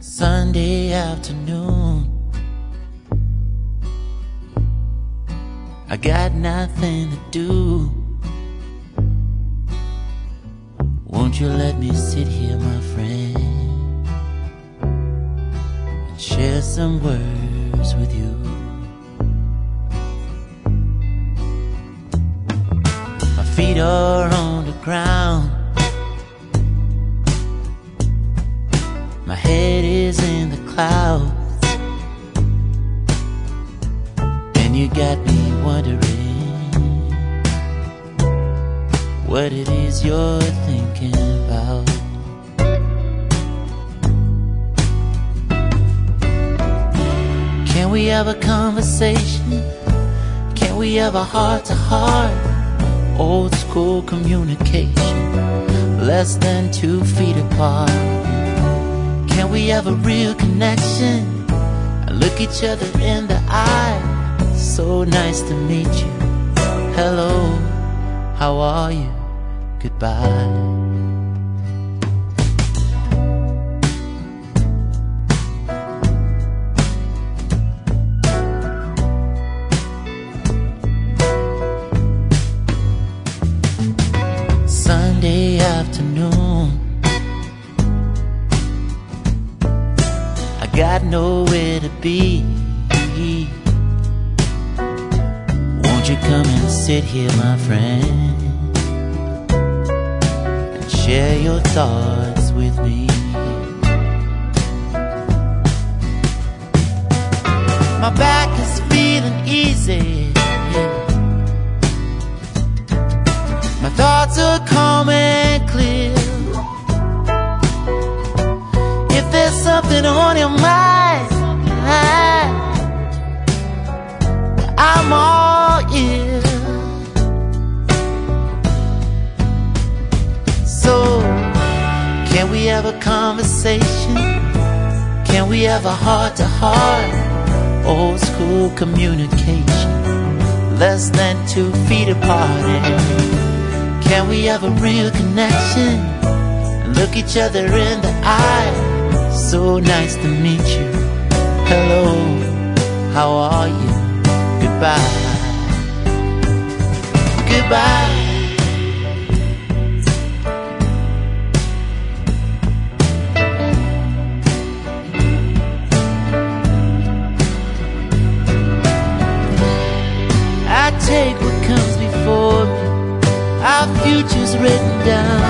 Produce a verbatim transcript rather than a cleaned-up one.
Sunday afternoon, I got nothing to do. Won't you let me sit here, my friend, and share some words with you? My feet are on the ground, my head is in the clouds, and you got me wondering what it is you're thinking about. Can we have a conversation? Can we have a heart-to-heart? Old school communication, less than two feet apart. Can we have a real connection and look each other in the eye? So nice to meet you. Hello, how are you? Goodbye. Sunday afternoon, I got nowhere to be. Won't you come and sit here, my friend, and share your thoughts with me? My back is feeling easy, my thoughts are calm and clear. If there's something on your mind, I'm all ears. So, can we have a conversation? Can we have a heart-to-heart? Old school communication, less than two feet apart. And can we have a real connection and look each other in the eye? So nice to meet you. Hello, how are you? Goodbye. Goodbye. I take what comes before me, our future's written down.